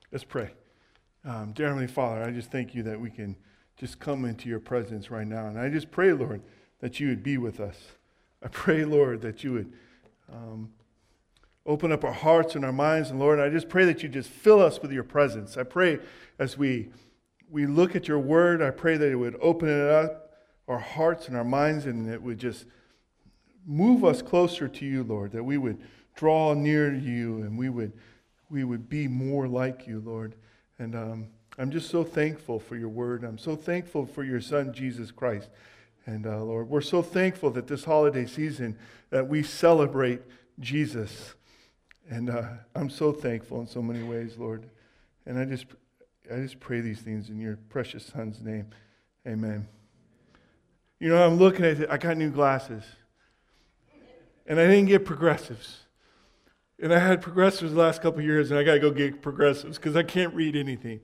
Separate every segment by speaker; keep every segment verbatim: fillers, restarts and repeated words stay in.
Speaker 1: Let's pray. Um, dear Heavenly Father, I just thank you that we can just come into your presence right now. And I just pray, Lord, that you would be with us. I pray, Lord, that you would um, open up our hearts and our minds. And Lord, I just pray that you just fill us with your presence. I pray as we we look at your word, I pray that it would open it up, our hearts and our minds, and it would just move us closer to you, Lord, that we would draw near to you and we would we would be more like you, Lord. And um, I'm just so thankful for your word. I'm so thankful for your son, Jesus Christ. And uh, Lord, we're so thankful that this holiday season that we celebrate Jesus. And uh, I'm so thankful in so many ways, Lord. And I just I just pray these things in your precious son's name. Amen. You know, I'm looking at it. I got new glasses. And I didn't get progressives. And I had progressives the last couple of years, and I got to go get progressives because I can't read anything.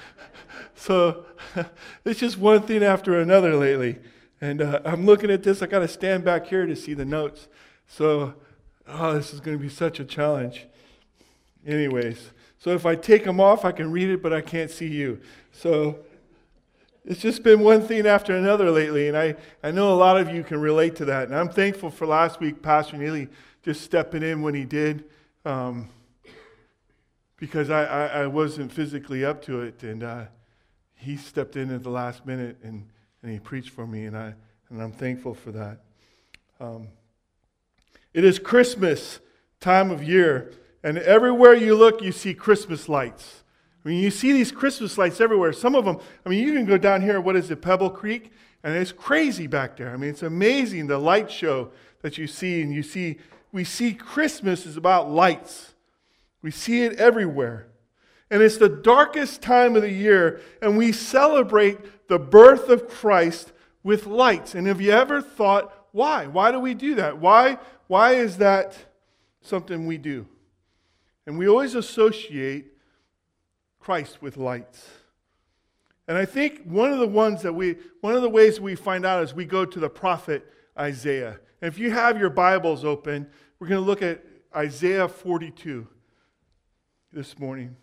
Speaker 1: So it's just one thing after another lately. And uh, I'm looking at this. I got to stand back here to see the notes. So, oh, this is going to be such a challenge. Anyways, so if I take them off, I can read it, but I can't see you. So it's just been one thing after another lately, and I, I know a lot of you can relate to that. And I'm thankful for last week, Pastor Neely just stepping in when he did, um, because I, I, I wasn't physically up to it, and uh, he stepped in at the last minute, and, and he preached for me, and, I, and I'm thankful for that. Um, it is Christmas time of year, and everywhere you look, you see Christmas lights. I mean, you see these Christmas lights everywhere. Some of them, I mean, you can go down here, what is it, Pebble Creek? And it's crazy back there. I mean, it's amazing, the light show that you see. And you see, we see Christmas is about lights. We see it everywhere. And it's the darkest time of the year, and we celebrate the birth of Christ with lights. And have you ever thought, why? Why do we do that? Why, why is that something we do? And we always associate Christ with lights. And I think one of the ones that we, one of the ways we find out is we go to the prophet Isaiah. And if you have your Bibles open, we're going to look at Isaiah forty-two this morning.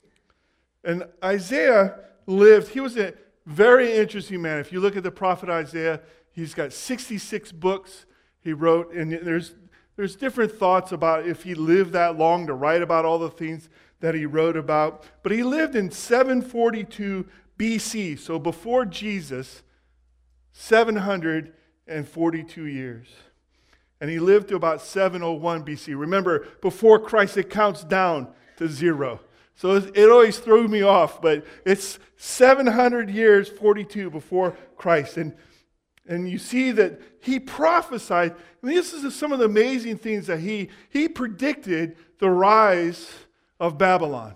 Speaker 1: And Isaiah lived, he was a very interesting man. If you look at the prophet Isaiah, he's got sixty-six books he wrote, and there's There's different thoughts about if he lived that long to write about all the things that he wrote about. But he lived in seven forty-two B C, so before Jesus, seven hundred forty-two years. And he lived to about seven oh one B C. Remember, before Christ, it counts down to zero. So it always threw me off, but it's seven hundred years, forty-two before Christ. And And you see that he prophesied, and this is some of the amazing things that he, he predicted the rise of Babylon.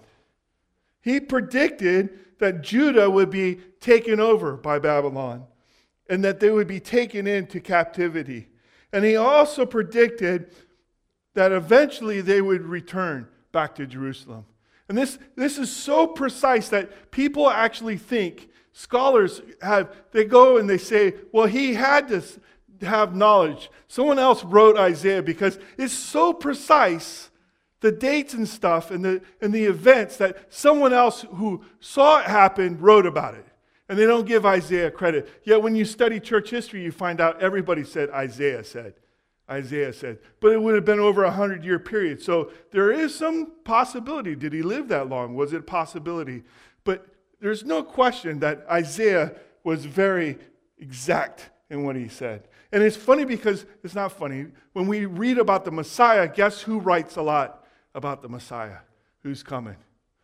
Speaker 1: He predicted that Judah would be taken over by Babylon and that they would be taken into captivity. And he also predicted that eventually they would return back to Jerusalem. And this, this is so precise that people actually think, scholars have, they go and they say, well, he had to have knowledge. Someone else wrote Isaiah because it's so precise, the dates and stuff and the, and the events, that someone else who saw it happen wrote about it. And they don't give Isaiah credit. Yet when you study church history, you find out everybody said Isaiah said. Isaiah said. But it would have been over a hundred-year period. So there is some possibility. Did he live that long? Was it a possibility? But there's no question that Isaiah was very exact in what he said. And it's funny because, it's not funny, when we read about the Messiah, guess who writes a lot about the Messiah? Who's coming?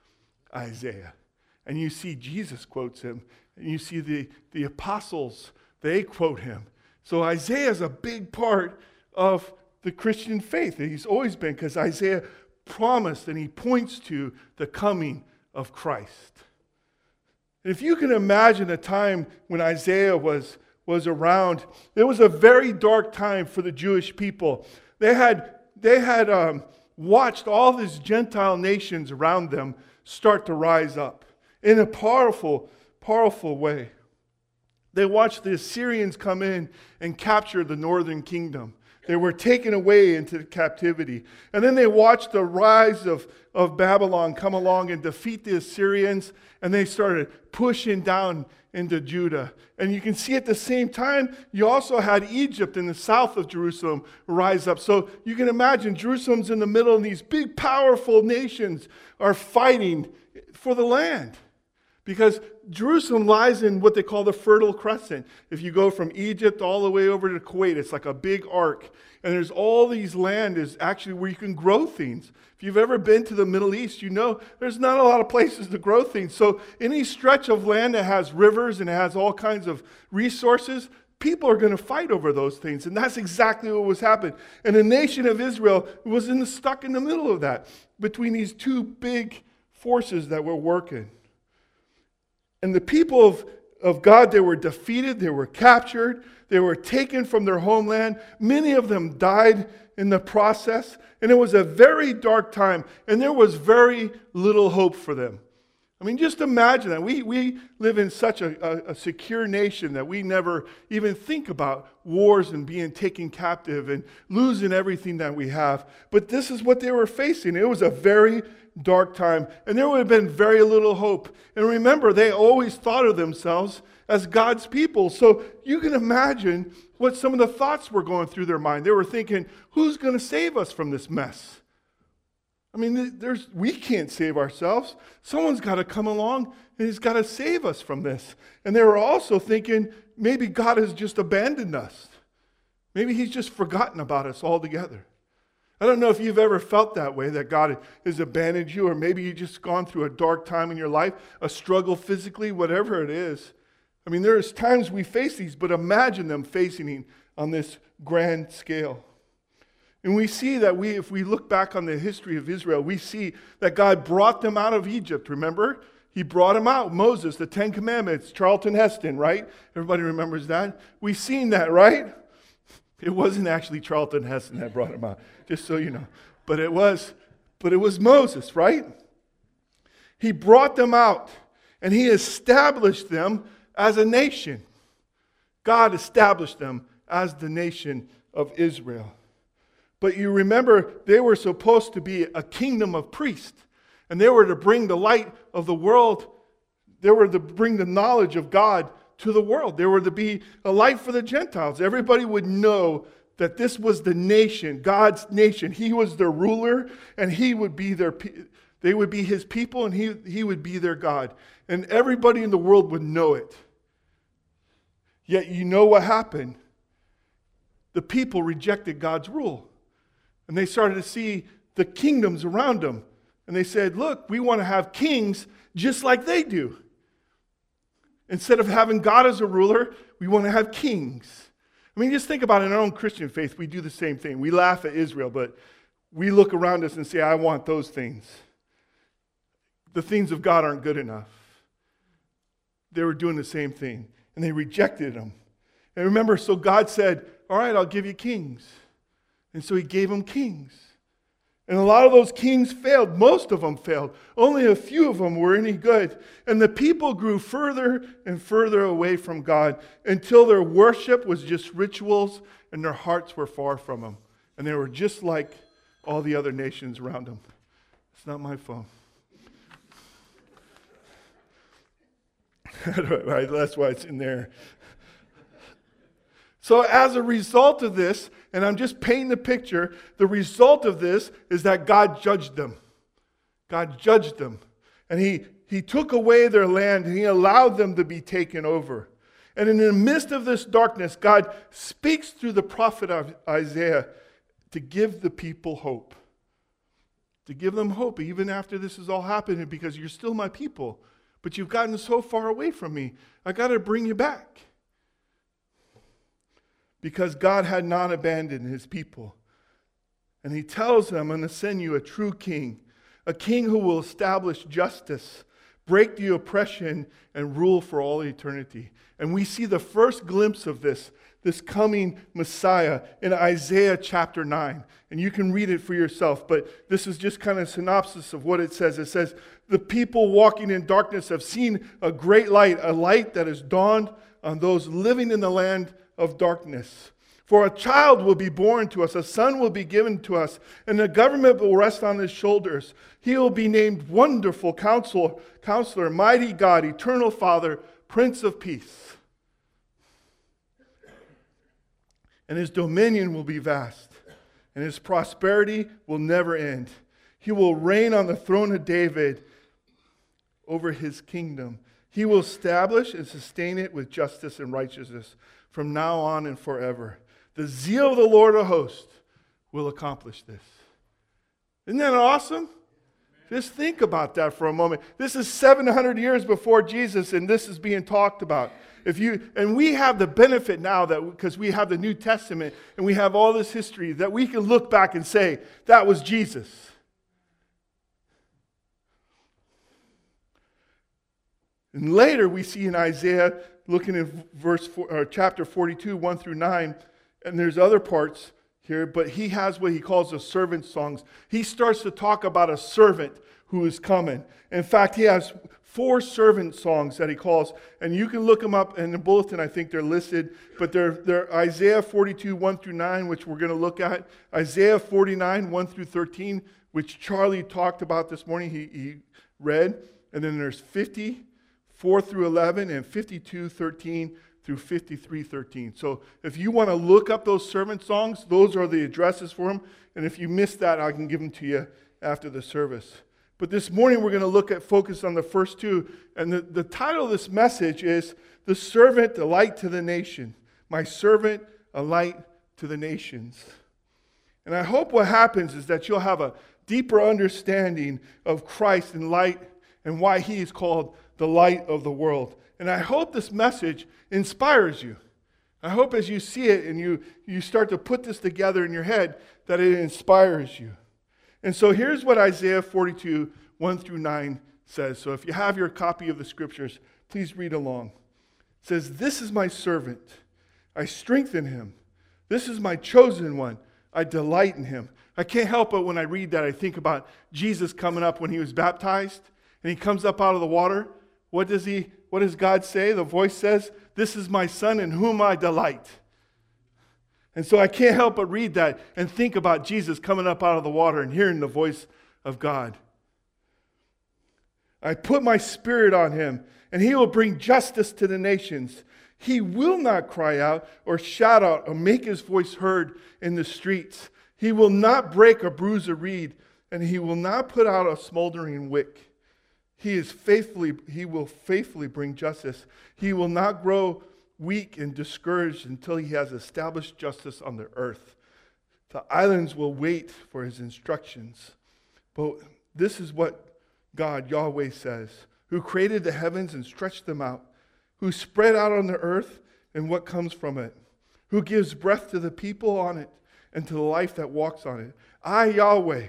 Speaker 1: Isaiah. And you see Jesus quotes him, and you see the, the apostles, they quote him. So Isaiah is a big part of the Christian faith. He's always been, because Isaiah promised and he points to the coming of Christ. If you can imagine a time when Isaiah was, was around, it was a very dark time for the Jewish people. They had, they had um, watched all these Gentile nations around them start to rise up in a powerful, powerful way. They watched the Assyrians come in and capture the northern kingdom. They were taken away into captivity. And then they watched the rise of, of Babylon come along and defeat the Assyrians, and they started pushing down into Judah. And you can see at the same time, you also had Egypt in the south of Jerusalem rise up. So you can imagine Jerusalem's in the middle, and these big, powerful nations are fighting for the land. Because Jerusalem lies in what they call the Fertile Crescent. If you go from Egypt all the way over to Kuwait, it's like a big arc. And there's all these land is actually where you can grow things. If you've ever been to the Middle East, you know there's not a lot of places to grow things. So any stretch of land that has rivers and has all kinds of resources, people are going to fight over those things. And that's exactly what was happening. And the nation of Israel was in the, stuck in the middle of that, between these two big forces that were working. And the people of, of God, they were defeated, they were captured, they were taken from their homeland. Many of them died in the process. And it was a very dark time, and there was very little hope for them. I mean, just imagine that. We, we live in such a, a, a secure nation that we never even think about wars and being taken captive and losing everything that we have. But this is what they were facing. It was a very dark time, and there would have been very little hope. And remember, they always thought of themselves as God's people. So you can imagine what some of the thoughts were going through their mind. They were thinking, who's going to save us from this mess? I mean, there's we can't save ourselves. Someone's got to come along and he's got to save us from this. And they were also thinking, maybe God has just abandoned us. Maybe he's just forgotten about us altogether. I don't know if you've ever felt that way, that God has abandoned you, or maybe you've just gone through a dark time in your life, a struggle physically, whatever it is. I mean, there's times we face these, but imagine them facing on this grand scale. And we see that we, if we look back on the history of Israel, we see that God brought them out of Egypt, remember? He brought them out. Moses, the Ten Commandments, Charlton Heston, right? Everybody remembers that? We've seen that, right? It wasn't actually Charlton Heston that brought him out, just so you know. But it was, but it was Moses, right? He brought them out, and he established them as a nation. God established them as the nation of Israel. But you remember, they were supposed to be a kingdom of priests, and they were to bring the light of the world. They were to bring the knowledge of God to the world. They were to be a light for the Gentiles. Everybody would know that this was the nation, God's nation. He was their ruler, and he would be their, they would be his people, and he, he would be their God. And everybody in the world would know it. Yet you know what happened? The people rejected God's rule. And they started to see the kingdoms around them. And they said, look, we want to have kings just like they do. Instead of having God as a ruler, we want to have kings. I mean, just think about it in our own Christian faith. We do the same thing. We laugh at Israel, but we look around us and say, I want those things. The things of God aren't good enough. They were doing the same thing, and they rejected them. And remember, so God said, all right, I'll give you kings. And so he gave them kings. And a lot of those kings failed. Most of them failed. Only a few of them were any good. And the people grew further and further away from God until their worship was just rituals and their hearts were far from him. And they were just like all the other nations around them. It's not my phone. That's why it's in there. So as a result of this, and I'm just painting the picture, the result of this is that God judged them. God judged them. And he, he took away their land, and he allowed them to be taken over. And in the midst of this darkness, God speaks through the prophet Isaiah to give the people hope. To give them hope, even after this is all happening, because you're still my people. But you've gotten so far away from me. I got to bring you back. Because God had not abandoned his people. And he tells them, I'm going to send you a true king, a king who will establish justice, break the oppression, and rule for all eternity. And we see the first glimpse of this, this coming Messiah in Isaiah chapter nine. And you can read it for yourself, but this is just kind of a synopsis of what it says. It says, the people walking in darkness have seen a great light, a light that has dawned on those living in the land of darkness. For a child will be born to us, a son will be given to us, and the government will rest on his shoulders. He will be named Wonderful Counselor, Counselor, Mighty God, Eternal Father, Prince of Peace. And his dominion will be vast, and his prosperity will never end. He will reign on the throne of David over his kingdom. He will establish and sustain it with justice and righteousness from now on and forever. The zeal of the Lord of hosts will accomplish this. Isn't that awesome? Just think about that for a moment. This is seven hundred years before Jesus, and this is being talked about. If you and we have the benefit now that because we have the New Testament and we have all this history that we can look back and say that was Jesus. And later we see in Isaiah, looking in verse four, or chapter forty-two, one through nine, and there's other parts here, but he has what he calls the servant songs. He starts to talk about a servant who is coming. In fact, he has four servant songs that he calls, and you can look them up in the bulletin. I think they're listed, but they're, they're Isaiah forty-two, one through nine, which we're going to look at. Isaiah forty-nine, one through thirteen, which Charlie talked about this morning. He, he read. And then there's fifty, four through eleven, and fifty-two, thirteen through fifty-three, thirteen. So if you want to look up those servant songs, those are the addresses for them. And if you missed that, I can give them to you after the service. But this morning we're going to look at, focus on the first two. And the, the title of this message is, The Servant, a Light to the Nation. My servant, a light to the nations. And I hope what happens is that you'll have a deeper understanding of Christ and light and why he is called the light of the world. And I hope this message inspires you. I hope as you see it and you, you start to put this together in your head that it inspires you. And so here's what Isaiah forty-two, one through nine says. So if you have your copy of the scriptures, please read along. It says, "This is my servant. I strengthen him. This is my chosen one. I delight in him." I can't help but when I read that, I think about Jesus coming up when he was baptized. And he comes up out of the water. What does he, what does God say? The voice says, "This is my son in whom I delight." And so I can't help but read that and think about Jesus coming up out of the water and hearing the voice of God. "I put my spirit on him, and he will bring justice to the nations. He will not cry out or shout out or make his voice heard in the streets. He will not break or bruise a reed, and he will not put out a smoldering wick. He is faithfully, he will faithfully bring justice. He will not grow weak and discouraged until he has established justice on the earth. The islands will wait for his instructions." But this is what God, Yahweh, says, "Who created the heavens and stretched them out, who spread out on the earth and what comes from it, who gives breath to the people on it and to the life that walks on it. I, Yahweh,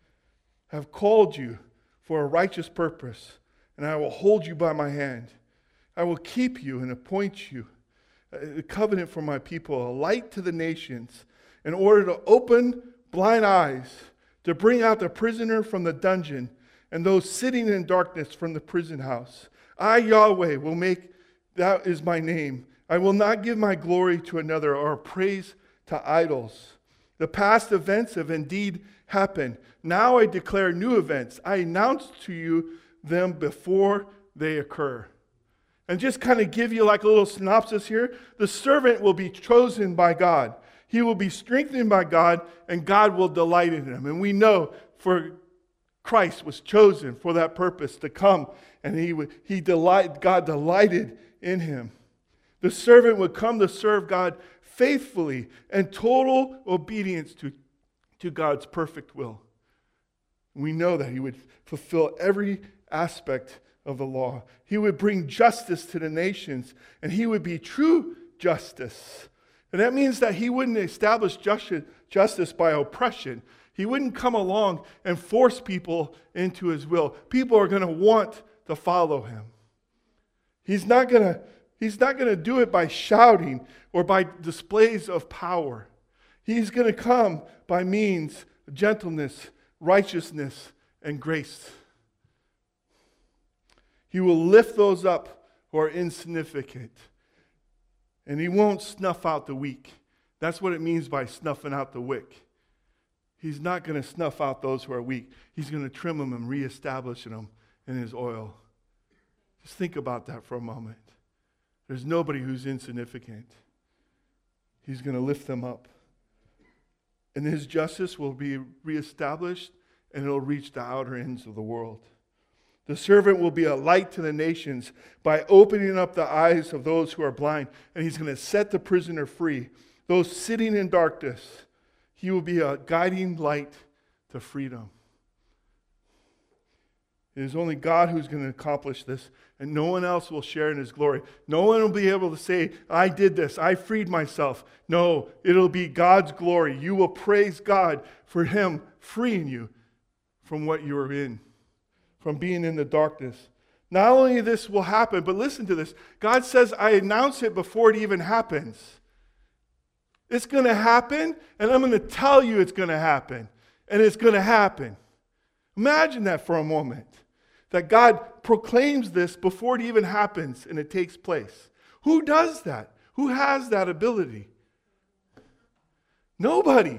Speaker 1: have called you for a righteous purpose, and I will hold you by my hand. I will keep you and appoint you a covenant for my people, a light to the nations, in order to open blind eyes, to bring out the prisoner from the dungeon, and those sitting in darkness from the prison house. I, Yahweh, will make, that is my name. I will not give my glory to another or praise to idols. The past events have indeed happened. Now I declare new events. I announce to you them before they occur." And just kind of give you like a little synopsis here. The servant will be chosen by God. He will be strengthened by God, and God will delight in him. And we know for Christ was chosen for that purpose to come, and he would, he delight, God delighted in him. The servant would come to serve God faithfully and total obedience to, to God's perfect will. We know that he would fulfill every aspect of the law. He would bring justice to the nations, and he would be true justice. And that means that he wouldn't establish justice by oppression. He wouldn't come along and force people into his will. People are going to want to follow him. He's not going to, he's not going to do it by shouting or by displays of power. He's going to come by means of gentleness, righteousness, and grace. He will lift those up who are insignificant. And he won't snuff out the weak. That's what it means by snuffing out the wick. He's not going to snuff out those who are weak. He's going to trim them and reestablish them in his oil. Just think about that for a moment. There's nobody who's insignificant. He's going to lift them up. And his justice will be reestablished, and it'll reach the outer ends of the world. The servant will be a light to the nations by opening up the eyes of those who are blind, and he's going to set the prisoner free. Those sitting in darkness, he will be a guiding light to freedom. It is only God who's going to accomplish this, and no one else will share in his glory. No one will be able to say, I did this, I freed myself. No, it'll be God's glory. You will praise God for him freeing you from what you were in, from being in the darkness. Not only this will happen, but listen to this. God says, I announce it before it even happens. It's going to happen, and I'm going to tell you it's going to happen. And it's going to happen. Imagine that for a moment. That God proclaims this before it even happens and it takes place. Who does that? Who has that ability? Nobody.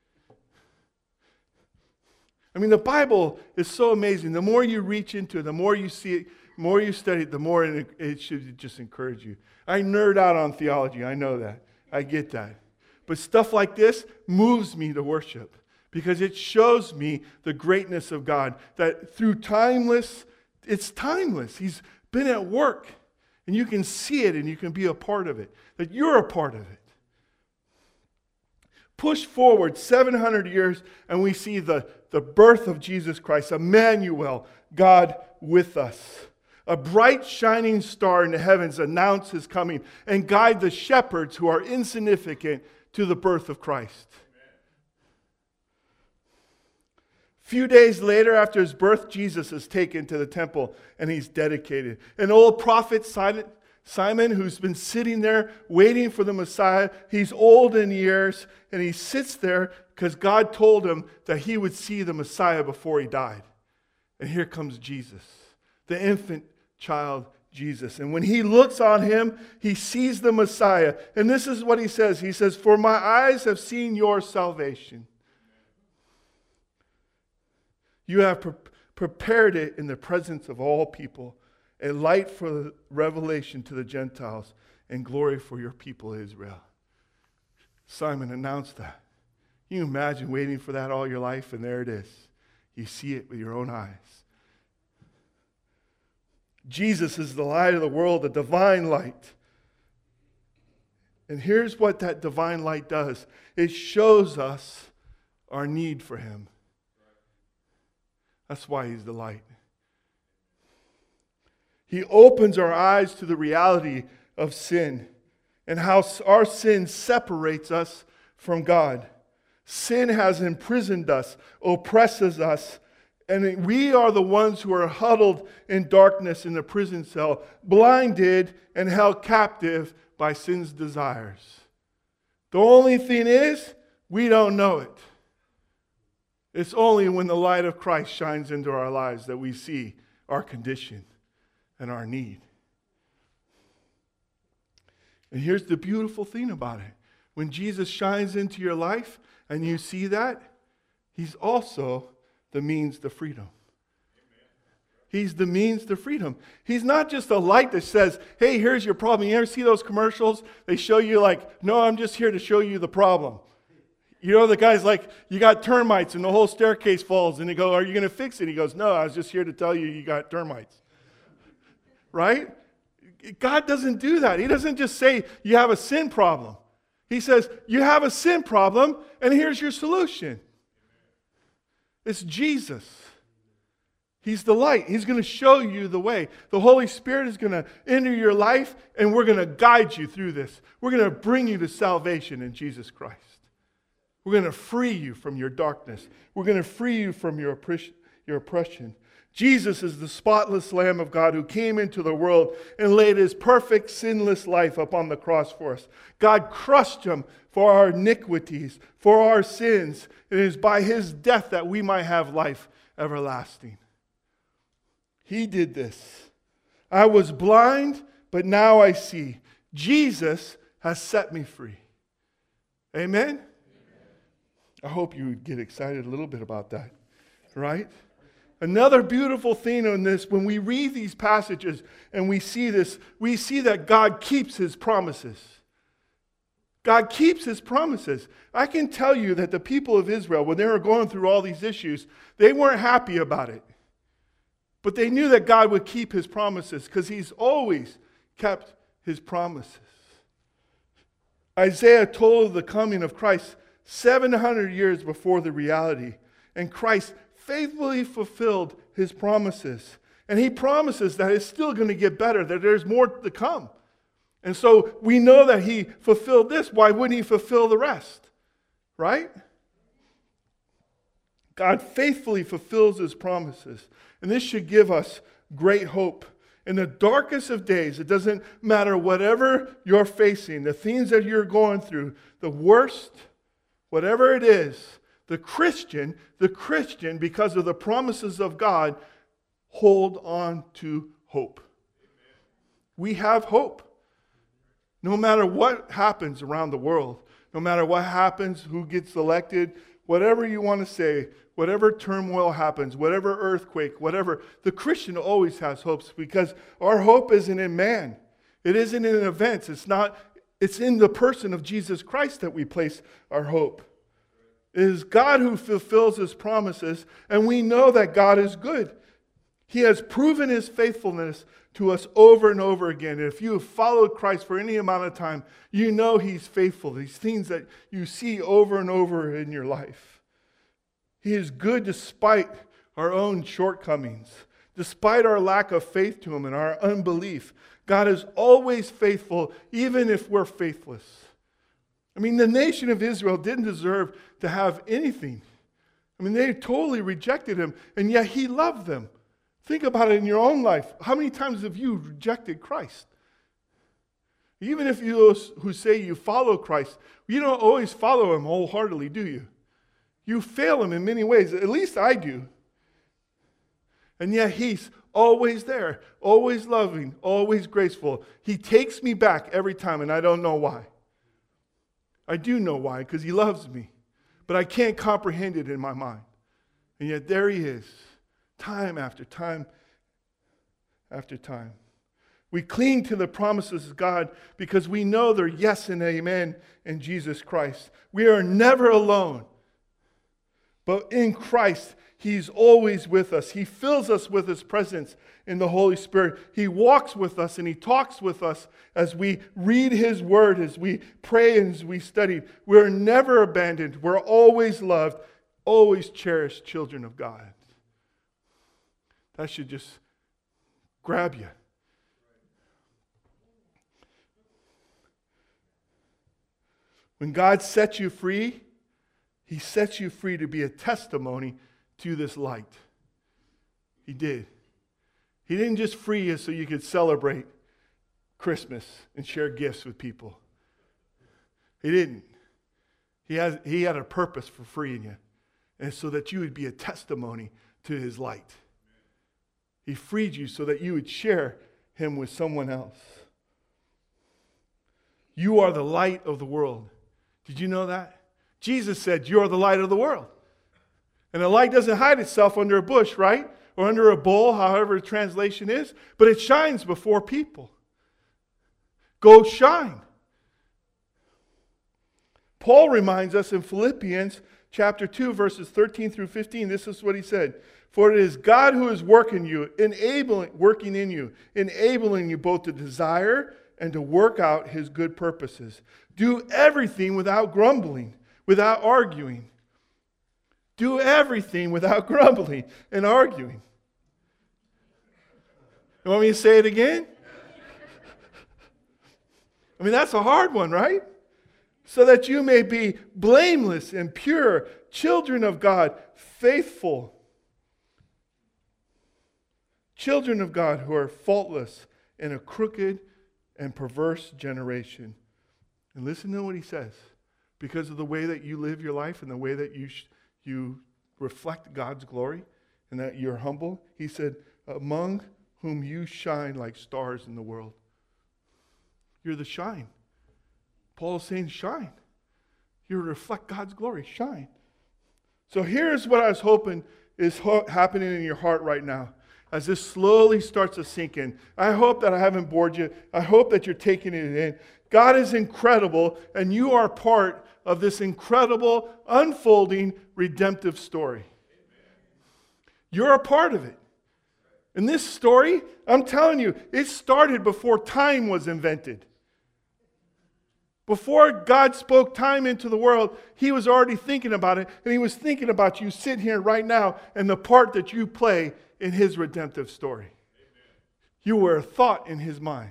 Speaker 1: I mean, the Bible is so amazing. The more you reach into it, the more you see it, the more you study it, the more it, it should just encourage you. I nerd out on theology. I know that. I get that. But stuff like this moves me to worship because it shows me the greatness of God. That through timeless, it's timeless. He's been at work. And you can see it and you can be a part of it. That you're a part of it. Push forward seven hundred years and we see the, the birth of Jesus Christ, Emmanuel, God with us. A bright shining star in the heavens announce his coming and guide the shepherds who are insignificant to the birth of Christ. A few days later, after his birth, Jesus is taken to the temple and he's dedicated. An old prophet, Simon, who's been sitting there waiting for the Messiah, he's old in years and he sits there because God told him that he would see the Messiah before he died. And here comes Jesus, the infant child Jesus. And when he looks on him, he sees the Messiah. And this is what he says. He says, "For my eyes have seen your salvation. You have pre- prepared it in the presence of all people, a light for the revelation to the Gentiles and glory for your people Israel." Simon announced that. Can you imagine waiting for that all your life? And there it is. You see it with your own eyes. Jesus is the light of the world, the divine light. And here's what that divine light does. It shows us our need for him. That's why he's the light. He opens our eyes to the reality of sin and how our sin separates us from God. Sin has imprisoned us, oppresses us, and we are the ones who are huddled in darkness in the prison cell, blinded and held captive by sin's desires. The only thing is, we don't know it. It's only when the light of Christ shines into our lives that we see our condition and our need. And here's the beautiful thing about it. When Jesus shines into your life and you see that, he's also the means to freedom. He's the means to freedom. He's not just a light that says, hey, here's your problem. You ever see those commercials? They show you like, no, I'm just here to show you the problem. You know, the guy's like, you got termites and the whole staircase falls. And they go, are you going to fix it? He goes, no, I was just here to tell you you got termites. Right? God doesn't do that. He doesn't just say you have a sin problem. He says, you have a sin problem and here's your solution. It's Jesus. He's the light. He's going to show you the way. The Holy Spirit is going to enter your life and we're going to guide you through this. We're going to bring you to salvation in Jesus Christ. We're going to free you from your darkness. We're going to free you from your oppression. Jesus is the spotless Lamb of God who came into the world and laid his perfect, sinless life upon the cross for us. God crushed him for our iniquities, for our sins. It is by his death that we might have life everlasting. He did this. I was blind, but now I see. Jesus has set me free. Amen? I hope you would get excited a little bit about that, right? Another beautiful thing on this, when we read these passages and we see this, we see that God keeps his promises. God keeps his promises. I can tell you that the people of Israel, when they were going through all these issues, they weren't happy about it. But they knew that God would keep his promises because he's always kept his promises. Isaiah told of the coming of Christ seven hundred years before the reality. And Christ faithfully fulfilled his promises. And he promises that it's still going to get better, that there's more to come. And so we know that he fulfilled this. Why wouldn't he fulfill the rest? Right? God faithfully fulfills his promises. And this should give us great hope. In the darkest of days, it doesn't matter whatever you're facing, the things that you're going through, the worst, whatever it is, the Christian, the Christian, because of the promises of God, hold on to hope. We have hope. No matter what happens around the world, no matter what happens, who gets elected, whatever you want to say, whatever turmoil happens, whatever earthquake, whatever, the Christian always has hopes because our hope isn't in man. It isn't in events. It's not, it's in the person of Jesus Christ that we place our hope. It is God who fulfills his promises, and we know that God is good. He has proven his faithfulness to us over and over again. And if you have followed Christ for any amount of time, you know he's faithful. These things that you see over and over in your life. He is good despite our own shortcomings, despite our lack of faith to him and our unbelief. God is always faithful, even if we're faithless. I mean, the nation of Israel didn't deserve to have anything. I mean, they totally rejected him, and yet he loved them. Think about it in your own life. How many times have you rejected Christ? Even if you who say you follow Christ, you don't always follow him wholeheartedly, do you? You fail him in many ways. At least I do. And yet he's always there, always loving, always graceful. He takes me back every time, and I don't know why. I do know why, because he loves me. But I can't comprehend it in my mind. And yet there he is. Time after time after time. We cling to the promises of God because we know they're yes and amen in Jesus Christ. We are never alone. But in Christ, he's always with us. He fills us with his presence in the Holy Spirit. He walks with us and he talks with us as we read his word, as we pray and as we study. We're never abandoned. We're always loved, always cherished children of God. That should just grab you. When God sets you free, he sets you free to be a testimony to this light. He did. He didn't just free you so you could celebrate Christmas and share gifts with people. He didn't. He has, he had a purpose for freeing you, and so that you would be a testimony to his light. He freed you so that you would share him with someone else. You are the light of the world. Did you know that? Jesus said, you are the light of the world. And the light doesn't hide itself under a bush, right? Or under a bowl, however the translation is. But it shines before people. Go shine. Paul reminds us in Philippians chapter two, verses thirteen through fifteen. This is what he said. For it is God who is working you, enabling, working in you, enabling you both to desire and to work out his good purposes. Do everything without grumbling, without arguing. Do everything without grumbling and arguing. You want me to say it again? I mean, that's a hard one, right? So that you may be blameless and pure, children of God, faithful. Children of God who are faultless in a crooked and perverse generation. And listen to what he says. Because of the way that you live your life and the way that you sh- you reflect God's glory and that you're humble, he said, among whom you shine like stars in the world. You're the shine. Paul is saying shine. You reflect God's glory. Shine. So here's what I was hoping is ho- happening in your heart right now as this slowly starts to sink in. I hope that I haven't bored you. I hope that you're taking it in. God is incredible, and you are part of this incredible, unfolding, redemptive story. You're a part of it. And this story, I'm telling you, it started before time was invented. Before God spoke time into the world, He was already thinking about it, and He was thinking about you sitting here right now and the part that you play in His redemptive story. Amen. You were a thought in His mind.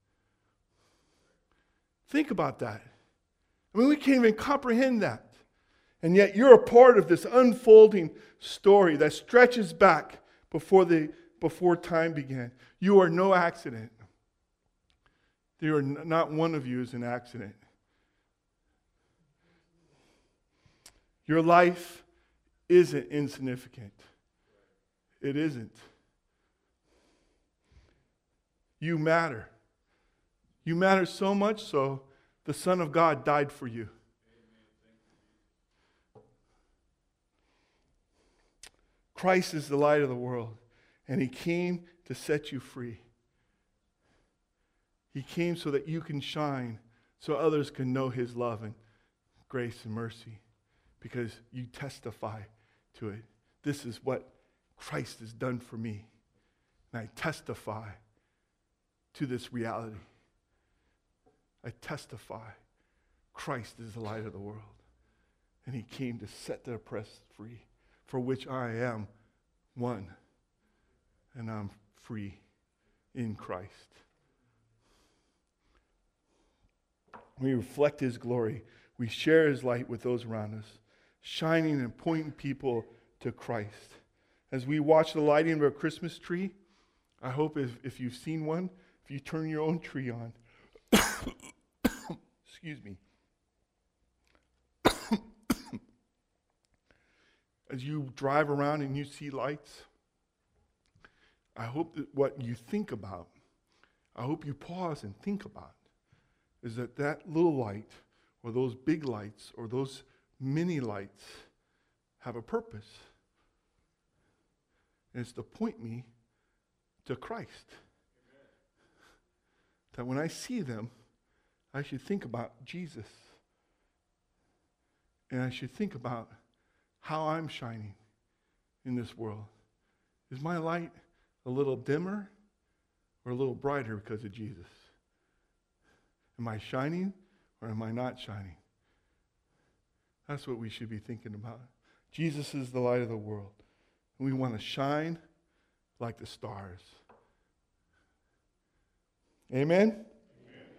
Speaker 1: Think about that. I mean, we can't even comprehend that. And yet you're a part of this unfolding story that stretches back before the before time began. You are no accident. There are not one of you is an accident. Your life isn't insignificant. It isn't. You matter. You matter so much so, the Son of God died for you. Christ is the light of the world, and He came to set you free. He came so that you can shine, so others can know His love and grace and mercy, because you testify to it. This is what Christ has done for me, and I testify to this reality. I testify Christ is the light of the world, and He came to set the oppressed free, for which I am one, and I'm free in Christ. We reflect His glory. We share His light with those around us, shining and pointing people to Christ. As we watch the lighting of a Christmas tree, I hope if, if you've seen one, if you turn your own tree on, excuse me, as you drive around and you see lights, I hope that what you think about, I hope you pause and think about, is that that little light or those big lights or those mini lights have a purpose. And it's to point me to Christ. Amen. That when I see them, I should think about Jesus. And I should think about how I'm shining in this world. Is my light a little dimmer or a little brighter because of Jesus? Am I shining or am I not shining? That's what we should be thinking about. Jesus is the light of the world. And we want to shine like the stars. Amen?